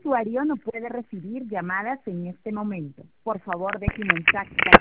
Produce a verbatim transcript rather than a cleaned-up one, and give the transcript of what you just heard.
usuario no puede recibir llamadas en este momento. Por favor, deje un mensaje.